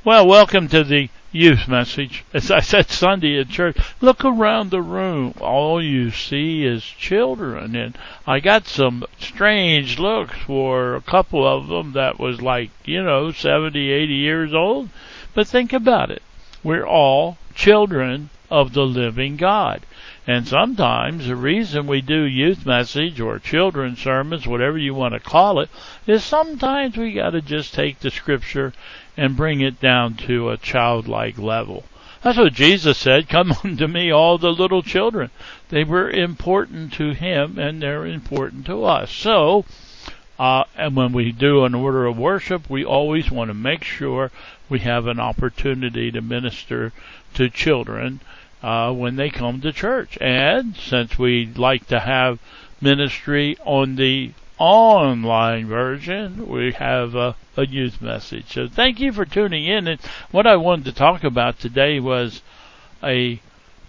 Well, welcome to the youth message. As I said Sunday at church, look around the room. All you see is children. And I got some strange looks for a couple of them that was like, 70, 80 years old. But think about it. We're all children of the living God. And sometimes the reason we do youth message or children's sermons, whatever you want to call it, is sometimes we got to just take the scripture and bring it down to a childlike level. That's what Jesus said, come unto me all the little children. They were important to him and they're important to us. So, and when we do an order of worship, we always want to make sure we have an opportunity to minister to children when they come to church. And since we like to have ministry on the online version, we have a youth message. So thank you for tuning in. And what I wanted to talk about today was a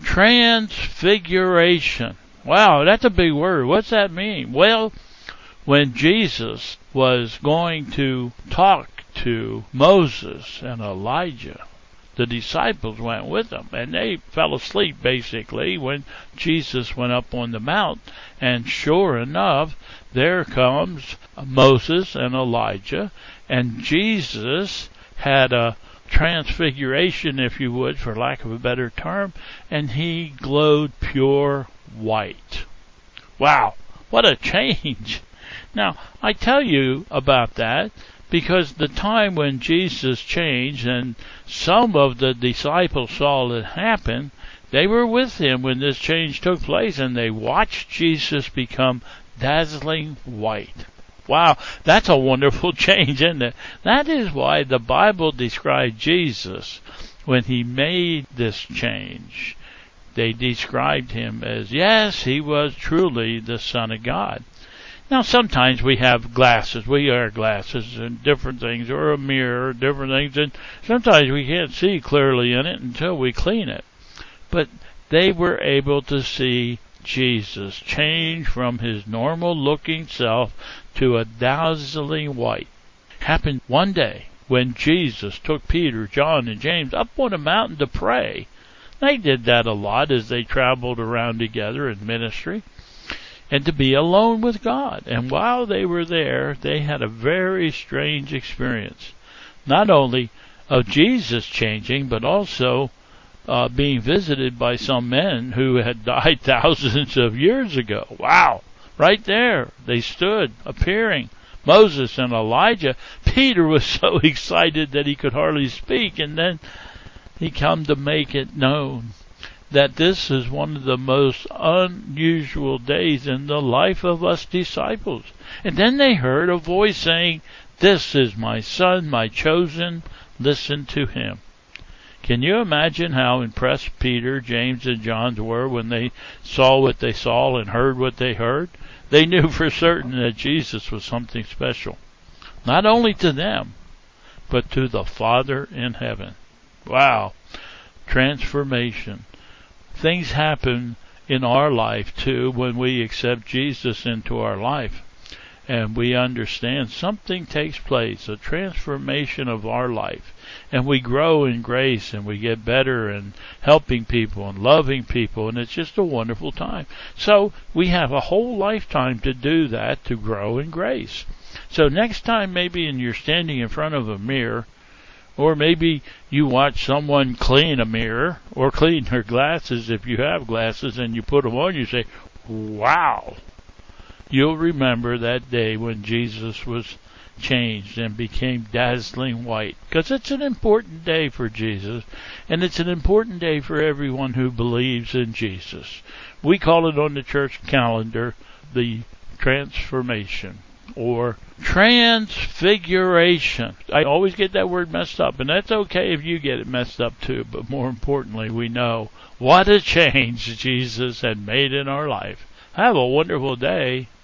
transfiguration. Wow, that's a big word. What's that mean? Well, when Jesus was going to talk to Moses and Elijah, the disciples went with them, and they fell asleep basically when Jesus went up on the mount. And sure enough, there comes Moses and Elijah, and Jesus had a transfiguration, if you would, for lack of a better term, and he glowed pure white. Wow, what a change. Now, I tell you about that because the time when Jesus changed and some of the disciples saw it happen, they were with him when this change took place, and they watched Jesus become dazzling white. Wow, that's a wonderful change, isn't it? That is why the Bible described Jesus when he made this change. They described him as, yes, he was truly the Son of God. Now, sometimes we have glasses. We wear glasses and different things, or a mirror, different things, and sometimes we can't see clearly in it until we clean it. But they were able to see Jesus change from his normal-looking self to a dazzling white. Happened one day when Jesus took Peter, John, and James up on a mountain to pray. They did that a lot as they traveled around together in ministry, and to be alone with God. And while they were there, they had a very strange experience, not only of Jesus changing, but also being visited by some men who had died thousands of years ago. Wow! Right there, they stood, appearing. Moses and Elijah. Peter was so excited that he could hardly speak, and then he come to make it known that this is one of the most unusual days in the life of us disciples. And then they heard a voice saying, "This is my Son, my chosen. Listen to him." Can you imagine how impressed Peter, James, and John were when they saw what they saw and heard what they heard? They knew for certain that Jesus was something special, not only to them, but to the Father in heaven. Wow. Transformation. Things happen in our life, too, when we accept Jesus into our life. And we understand something takes place, a transformation of our life. And we grow in grace, and we get better in helping people and loving people, and it's just a wonderful time. So we have a whole lifetime to do that, to grow in grace. So next time maybe you're standing in front of a mirror, or maybe you watch someone clean a mirror, or clean their glasses if you have glasses, and you put them on, you say, wow. You'll remember that day when Jesus was changed and became dazzling white, because it's an important day for Jesus, and it's an important day for everyone who believes in Jesus. We call it on the church calendar the transformation or transfiguration. I always get that word messed up, and that's okay if you get it messed up too, but more importantly, we know what a change Jesus had made in our life. Have a wonderful day.